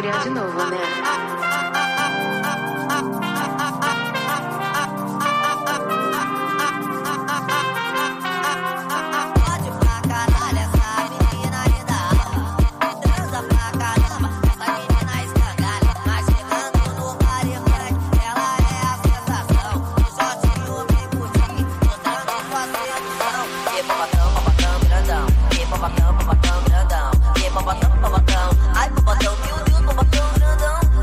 Gabriel de novo, né? Ai, babacão, meu Deus, babacão grandão.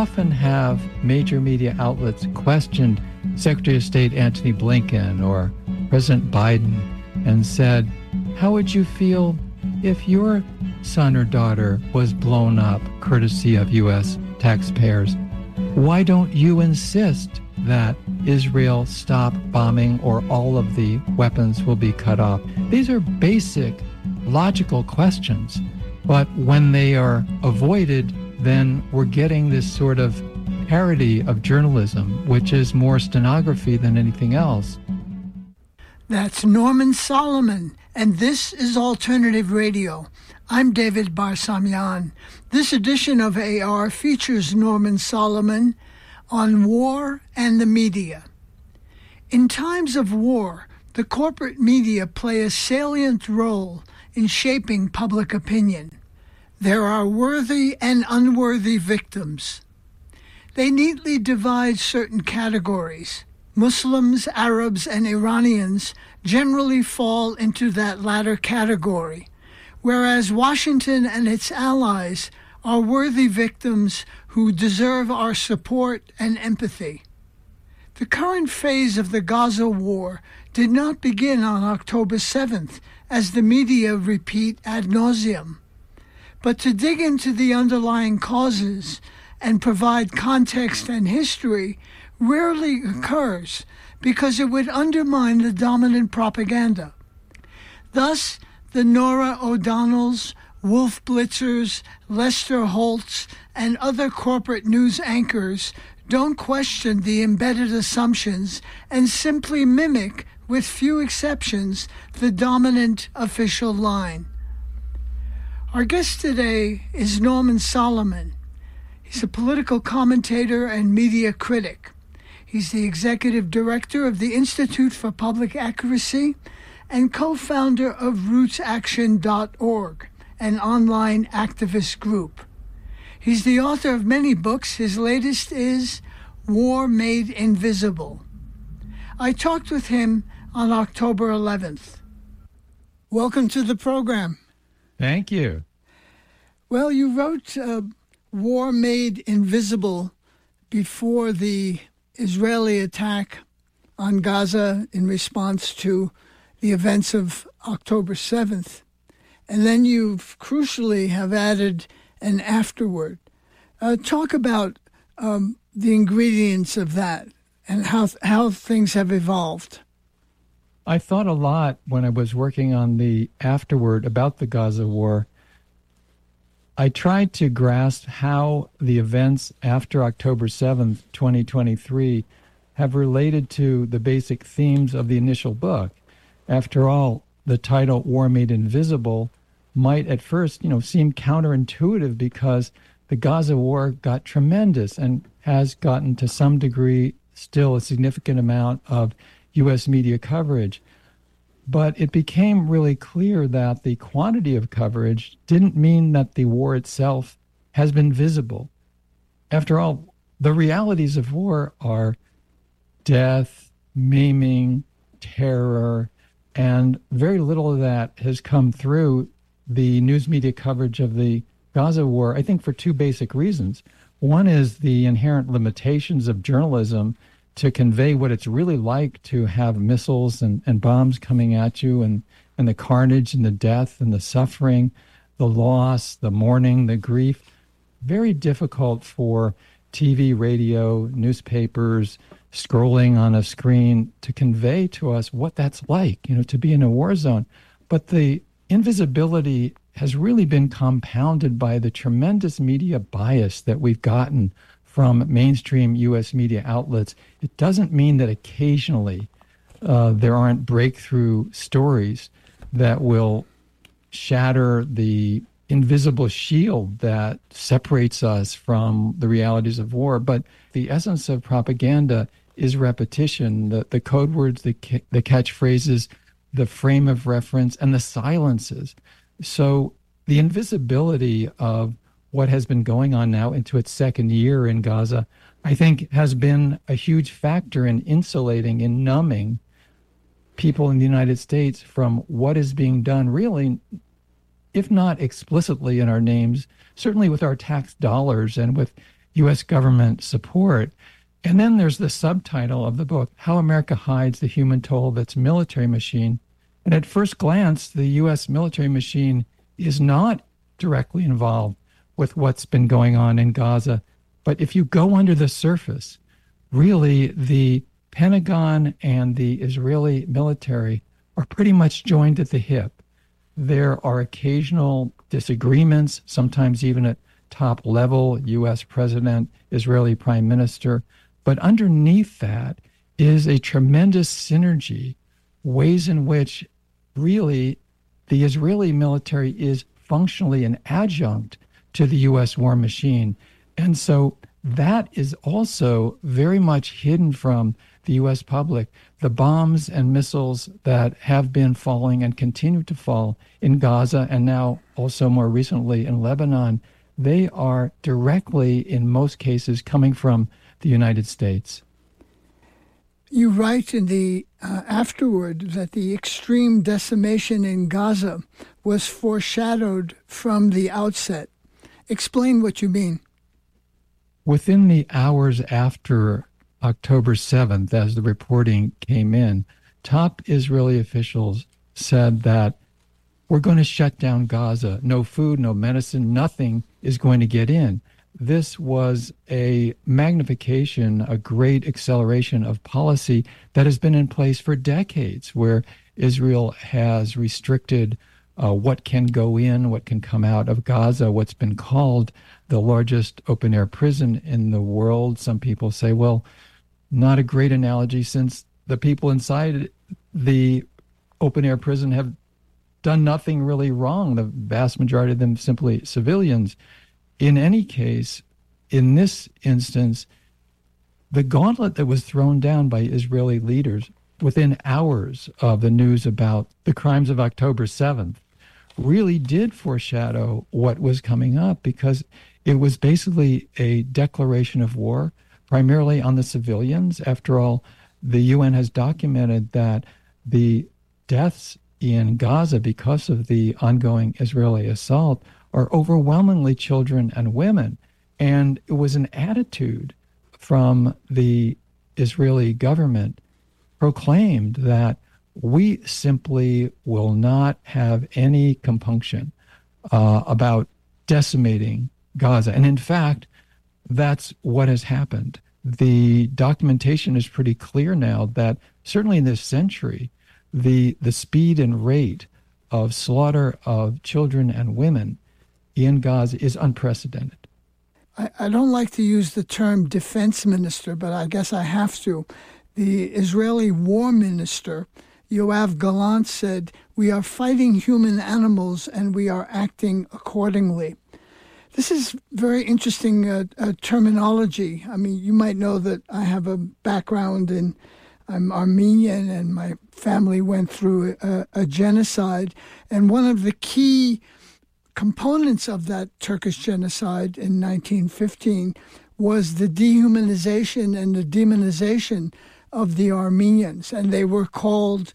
often have major media outlets questioned Secretary of State Antony Blinken or President Biden and said, how would you feel if your son or daughter was blown up courtesy of U.S. taxpayers? Why don't you insist that Israel stop bombing or all of the weapons will be cut off? These are basic, logical questions. But when they are avoided, then we're getting this sort of parody of journalism, which is more stenography than anything else. That's Norman Solomon, and this is Alternative Radio. I'm David Barsamian. This edition of AR features Norman Solomon on war and the media. In times of war, the corporate media play a salient role in shaping public opinion. There are worthy and unworthy victims. They neatly divide certain categories. Muslims, Arabs, and Iranians generally fall into that latter category, whereas Washington and its allies are worthy victims who deserve our support and empathy. The current phase of the Gaza war did not begin on October 7th, as the media repeat ad nauseum. But to dig into the underlying causes and provide context and history rarely occurs because it would undermine the dominant propaganda. Thus, the Norah O'Donnells, Wolf Blitzers, Lester Holtz, and other corporate news anchors don't question the embedded assumptions and simply mimic, with few exceptions, the dominant official line. Our guest today is Norman Solomon. He's a political commentator and media critic. He's the executive director of the Institute for Public Accuracy and co-founder of RootsAction.org, an online activist group. He's the author of many books. His latest is War Made Invisible. I talked with him on October 11th. Welcome to the program. Thank you. Well, you wrote War Made Invisible before the Israeli attack on Gaza in response to the events of October 7th. And then you crucially have added an afterword. Talk about the ingredients of that and how things have evolved. I thought a lot when I was working on the afterword about the Gaza war. I tried to grasp how the events after October 7th, 2023, have related to the basic themes of the initial book. After all, the title War Made Invisible might at first, seem counterintuitive because the Gaza war got tremendous and has gotten to some degree still a significant amount of U.S. media coverage. But it became really clear that the quantity of coverage didn't mean that the war itself has been visible. After all, the realities of war are death, maiming, terror, and very little of that has come through the news media coverage of the Gaza war, I think for two basic reasons. One is the inherent limitations of journalism to convey what it's really like to have missiles and bombs coming at you and the carnage and the death and the suffering, the loss, the mourning, the grief. Very difficult for TV, radio, newspapers, scrolling on a screen to convey to us what that's like, to be in a war zone. But the invisibility has really been compounded by the tremendous media bias that we've gotten from mainstream U.S. media outlets. It doesn't mean that occasionally there aren't breakthrough stories that will shatter the invisible shield that separates us from the realities of war. But the essence of propaganda is repetition, the code words, the catchphrases, the frame of reference, and the silences. So the invisibility of what has been going on now into its second year in Gaza, I think has been a huge factor in insulating, in numbing people in the United States from what is being done really, if not explicitly in our names, certainly with our tax dollars and with U.S. government support. And then there's the subtitle of the book, How America Hides the Human Toll of Its Military Machine. And at first glance, the U.S. military machine is not directly involved with what's been going on in Gaza. But if you go under the surface, really the Pentagon and the Israeli military are pretty much joined at the hip. There are occasional disagreements, sometimes even at top level, U.S. president, Israeli prime minister. But underneath that is a tremendous synergy, ways in which really the Israeli military is functionally an adjunct to the U.S. war machine. And so that is also very much hidden from the U.S. public. The bombs and missiles that have been falling and continue to fall in Gaza and now also more recently in Lebanon, they are directly, in most cases, coming from the United States. You write in the afterword that the extreme decimation in Gaza was foreshadowed from the outset. Explain what you mean. Within the hours after October 7th, as the reporting came in, top Israeli officials said that we're going to shut down Gaza. No food, no medicine, nothing is going to get in. This was a magnification, a great acceleration of policy that has been in place for decades, where Israel has restricted what can go in, what can come out of Gaza, what's been called the largest open-air prison in the world. Some people say, well, not a great analogy since the people inside the open-air prison have done nothing really wrong. The vast majority of them simply civilians. In any case, in this instance, the gauntlet that was thrown down by Israeli leaders within hours of the news about the crimes of October 7th really did foreshadow what was coming up, because it was basically a declaration of war, primarily on the civilians. After all, the UN has documented that the deaths in Gaza because of the ongoing Israeli assault are overwhelmingly children and women. And it was an attitude from the Israeli government proclaimed that we simply will not have any compunction about decimating Gaza. And in fact, that's what has happened. The documentation is pretty clear now that certainly in this century, the speed and rate of slaughter of children and women in Gaza is unprecedented. I don't like to use the term defense minister, but I guess I have to. The Israeli war minister, Yoav Gallant, said, "We are fighting human animals and we are acting accordingly." This is very interesting terminology. I mean, you might know that I have a background in, I'm Armenian, and my family went through a genocide. And one of the key components of that Turkish genocide in 1915 was the dehumanization and the demonization of the Armenians. And they were called,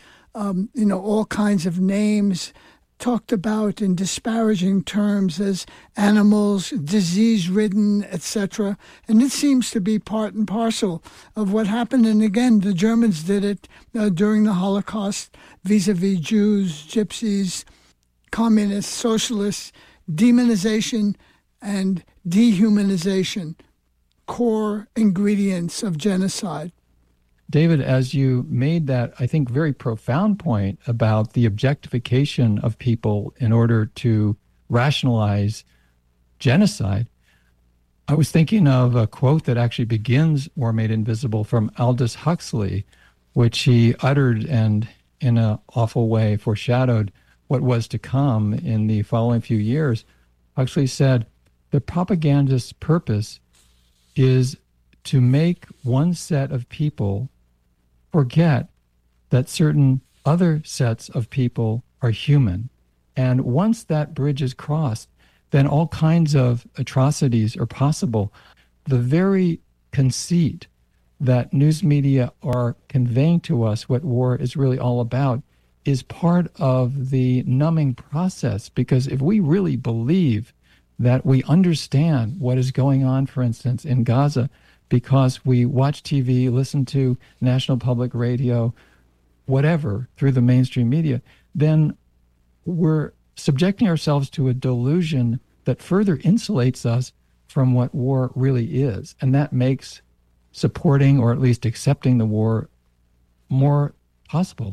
all kinds of names, talked about in disparaging terms as animals, disease-ridden, etc. And it seems to be part and parcel of what happened. And again, the Germans did it during the Holocaust vis-a-vis Jews, Gypsies, communists, socialists. Demonization and dehumanization, core ingredients of genocide. David, as you made that, I think, very profound point about the objectification of people in order to rationalize genocide, I was thinking of a quote that actually begins War Made Invisible from Aldous Huxley, which he uttered and in an awful way foreshadowed what was to come in the following few years. Huxley said, the propagandist's purpose is to make one set of people forget that certain other sets of people are human. And once that bridge is crossed, then all kinds of atrocities are possible. The very conceit that news media are conveying to us what war is really all about is part of the numbing process, because if we really believe that we understand what is going on, for instance, in Gaza, because we watch TV, listen to National Public Radio, whatever, through the mainstream media, then we're subjecting ourselves to a delusion that further insulates us from what war really is. And that makes supporting or at least accepting the war more possible.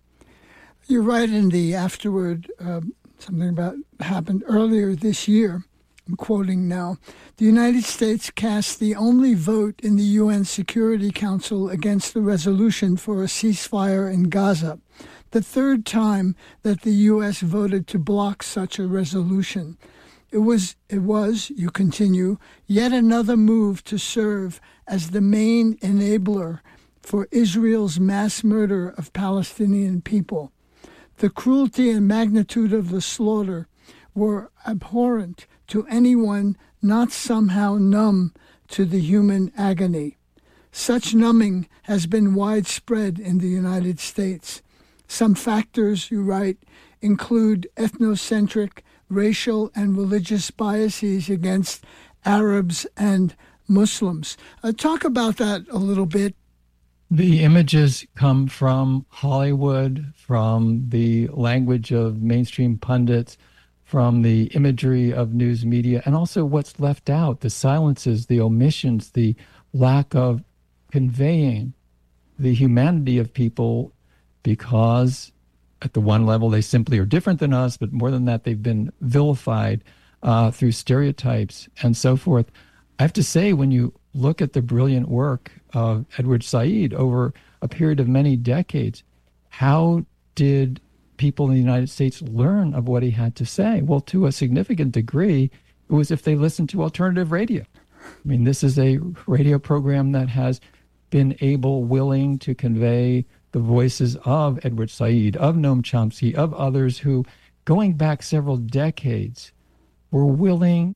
You write in the afterword something about happened earlier this year. I'm quoting now. The United States cast the only vote in the UN Security Council against the resolution for a ceasefire in Gaza, the third time that the U.S. voted to block such a resolution. It was, you continue, yet another move to serve as the main enabler for Israel's mass murder of Palestinian people. The cruelty and magnitude of the slaughter were abhorrent to anyone not somehow numb to the human agony. Such numbing has been widespread in the United States. Some factors, you write, include ethnocentric, racial, and religious biases against Arabs and Muslims. Talk about that a little bit. The images come from Hollywood, from the language of mainstream pundits, from the imagery of news media, and also what's left out, the silences, the omissions, the lack of conveying the humanity of people, because at the one level they simply are different than us, but more than that, they've been vilified through stereotypes and so forth. I have to say, when you look at the brilliant work of Edward Said over a period of many decades, how did people in the United States learn of what he had to say? Well, to a significant degree, it was if they listened to alternative radio. I mean, this is a radio program that has been able, willing to convey the voices of Edward Said, of Noam Chomsky, of others who, going back several decades, were willing.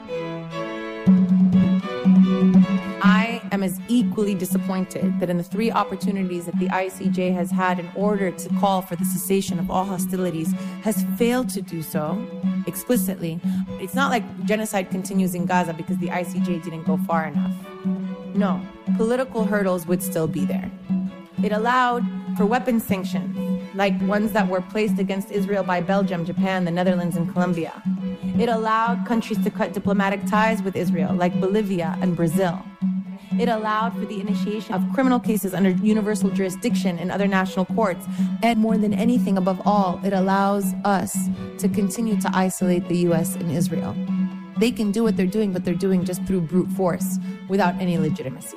I am as equally disappointed that in the 3 opportunities that the ICJ has had in order to call for the cessation of all hostilities, has failed to do so explicitly. It's not like genocide continues in Gaza because the ICJ didn't go far enough. No, political hurdles would still be there. It allowed for weapons sanctions, like ones that were placed against Israel by Belgium, Japan, the Netherlands, and Colombia. It allowed countries to cut diplomatic ties with Israel, like Bolivia and Brazil. It allowed for the initiation of criminal cases under universal jurisdiction in other national courts. And more than anything, above all, it allows us to continue to isolate the U.S. and Israel. They can do what they're doing, but they're doing just through brute force, without any legitimacy.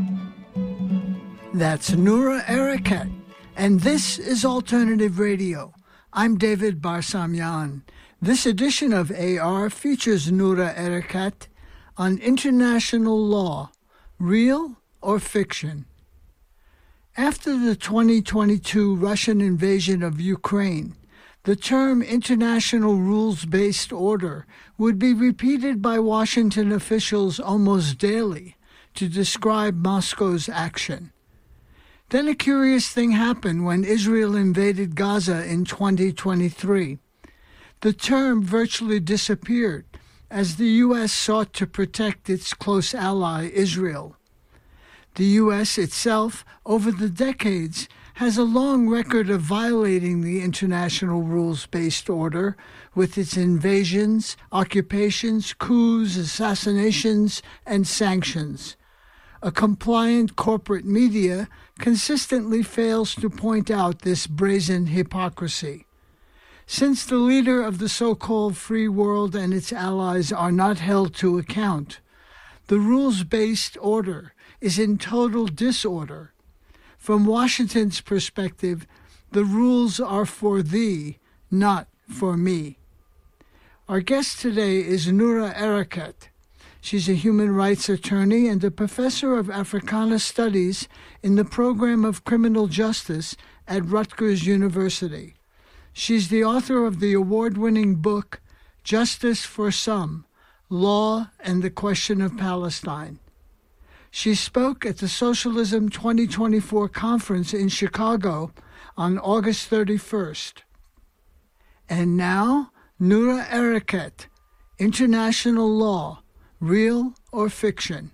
That's Noura Erakat, and this is Alternative Radio. I'm David Barsamian. This edition of AR features Noura Erakat on international law, real or fiction. After the 2022 Russian invasion of Ukraine, the term international rules-based order would be repeated by Washington officials almost daily to describe Moscow's action. Then a curious thing happened when Israel invaded Gaza in 2023. The term virtually disappeared as the U.S. sought to protect its close ally, Israel. The U.S. itself, over the decades, has a long record of violating the international rules-based order with its invasions, occupations, coups, assassinations, and sanctions. A compliant corporate media consistently fails to point out this brazen hypocrisy. Since the leader of the so-called free world and its allies are not held to account, the rules-based order is in total disorder. From Washington's perspective, the rules are for thee, not for me. Our guest today is Noura Erakat. She's a human rights attorney and a professor of Africana Studies in the program of criminal justice at Rutgers University. She's the author of the award-winning book, Justice for Some, Law and the Question of Palestine. She spoke at the Socialism 2024 conference in Chicago on August 31st. And now, Noura Erakat international law, real or fiction?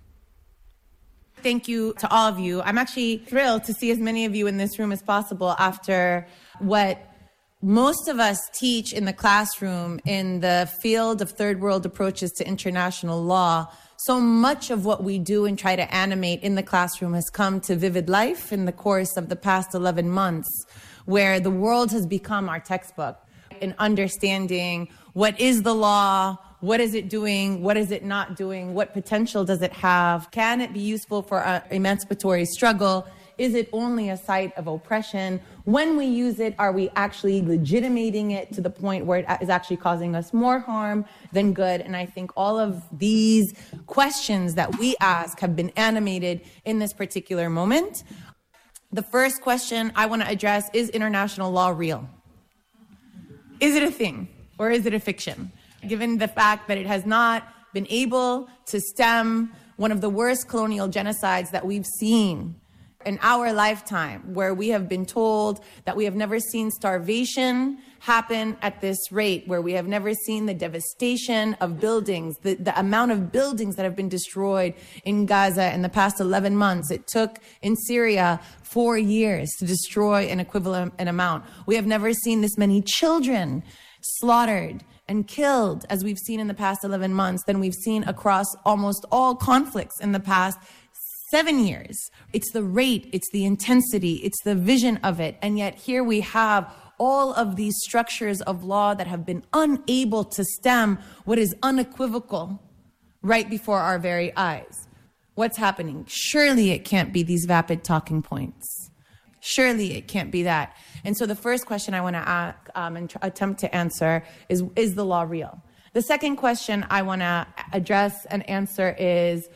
Thank you to all of you. I'm actually thrilled to see as many of you in this room as possible after what most of us teach in the classroom in the field of third world approaches to international law. So much of what we do and try to animate in the classroom has come to vivid life in the course of the past 11 months, where the world has become our textbook in understanding what is the law, what is it doing, what is it not doing, what potential does it have, can it be useful for our emancipatory struggle, is it only a site of oppression, when we use it, are we actually legitimating it to the point where it is actually causing us more harm than good? And I think all of these questions that we ask have been animated in this particular moment. The first question I want to address is international law real? Is it a thing or is it a fiction? Given the fact that it has not been able to stem one of the worst colonial genocides that we've seen in our lifetime, where we have been told that we have never seen starvation happen at this rate, where we have never seen the devastation of buildings, the amount of buildings that have been destroyed in Gaza in the past 11 months. It took in Syria 4 years to destroy an equivalent amount. We have never seen this many children slaughtered and killed as we've seen in the past 11 months than we've seen across almost all conflicts in the past 7 years. It's the rate, it's the intensity, it's the vision of it. And yet here we have all of these structures of law that have been unable to stem what is unequivocal right before our very eyes. What's happening? Surely it can't be these vapid talking points. Surely it can't be that. And so the first question I want to ask and attempt to answer is the law real? The second question I want to address and answer is,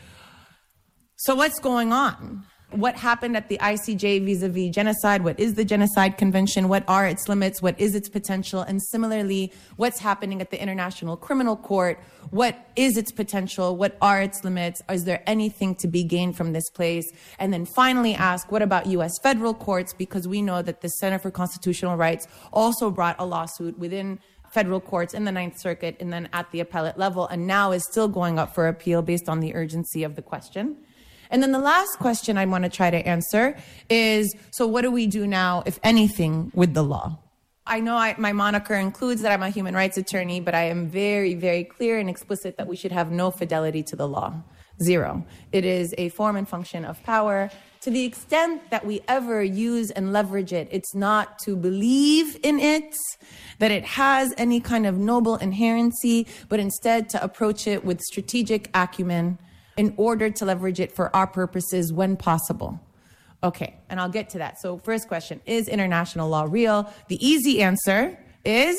so what's going on? What happened at the ICJ vis-a-vis genocide? What is the Genocide Convention? What are its limits? What is its potential? And similarly, what's happening at the International Criminal Court? What is its potential? What are its limits? Is there anything to be gained from this place? And then finally ask, what about U.S. federal courts? Because we know that the Center for Constitutional Rights also brought a lawsuit within federal courts in the Ninth Circuit and then at the appellate level, and now is still going up for appeal based on the urgency of the question. And then the last question I want to try to answer is, so what do we do now, if anything, with the law? I know my moniker includes that I'm a human rights attorney, but I am very, very clear and explicit that we should have no fidelity to the law. Zero. It is a form and function of power. To the extent that we ever use and leverage it, it's not to believe in it, that it has any kind of noble inherency, but instead to approach it with strategic acumen in order to leverage it for our purposes when possible. Okay, and I'll get to that. So first question, is international law real? The easy answer is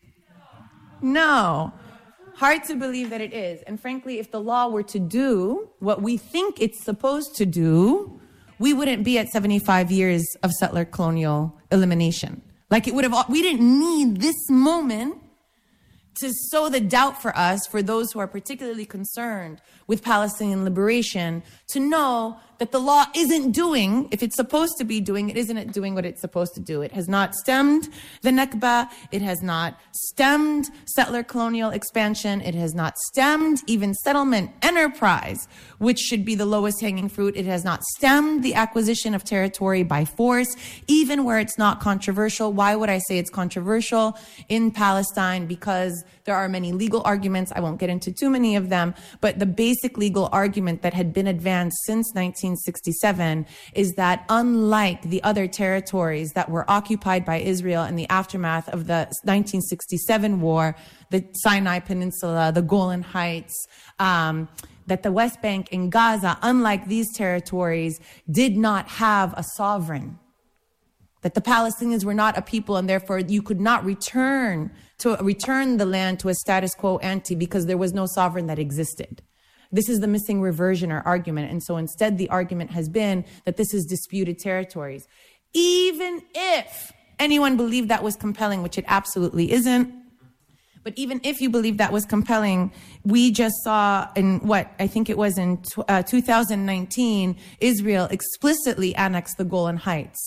no. Hard to believe that it is. And frankly, if the law were to do what we think it's supposed to do, we wouldn't be at 75 years of settler colonial elimination. Like we didn't need this moment to sow the doubt for us, for those who are particularly concerned with Palestinian liberation, to know that the law isn't doing, if it's supposed to be doing, it isn't doing what it's supposed to do. It has not stemmed the Nakba. It has not stemmed settler colonial expansion. It has not stemmed even settlement enterprise, which should be the lowest hanging fruit. It has not stemmed the acquisition of territory by force, even where it's not controversial. Why would I say it's controversial in Palestine? Because there are many legal arguments. I won't get into too many of them, but the basic legal argument that had been advanced since 1967 is that unlike the other territories that were occupied by Israel in the aftermath of the 1967 war, the Sinai Peninsula, the Golan Heights, that the West Bank and Gaza, unlike these territories, did not have a sovereign. That the Palestinians were not a people, and therefore you could not return the land to a status quo ante because there was no sovereign that existed. This is the missing reversioner argument. And so instead, the argument has been that this is disputed territories. Even if anyone believed that was compelling, which it absolutely isn't, but even if you believe that was compelling, we just saw in I think it was in 2019, Israel explicitly annexed the Golan Heights,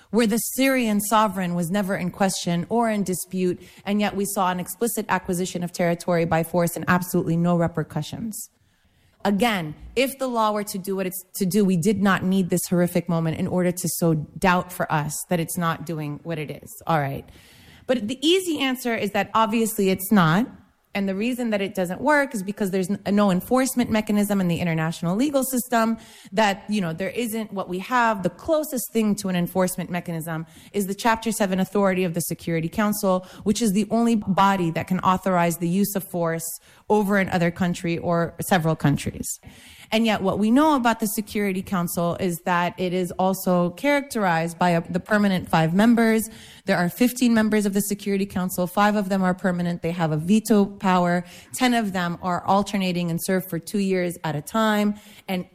where the Syrian sovereign was never in question or in dispute, and yet we saw an explicit acquisition of territory by force and absolutely no repercussions. Again, if the law were to do what it's to do, we did not need this horrific moment in order to sow doubt for us that it's not doing what it is. All right. But the easy answer is that obviously it's not. And the reason that it doesn't work is because there's no enforcement mechanism in the international legal system, that, there isn't what we have. The closest thing to an enforcement mechanism is the Chapter 7 authority of the Security Council, which is the only body that can authorize the use of force over another country or several countries. And yet what we know about the Security Council is that it is also characterized by the permanent 5 members. There are 15 members of the Security Council. 5 of them are permanent. They have a veto power. 10 of them are alternating and serve for 2 years at a time. And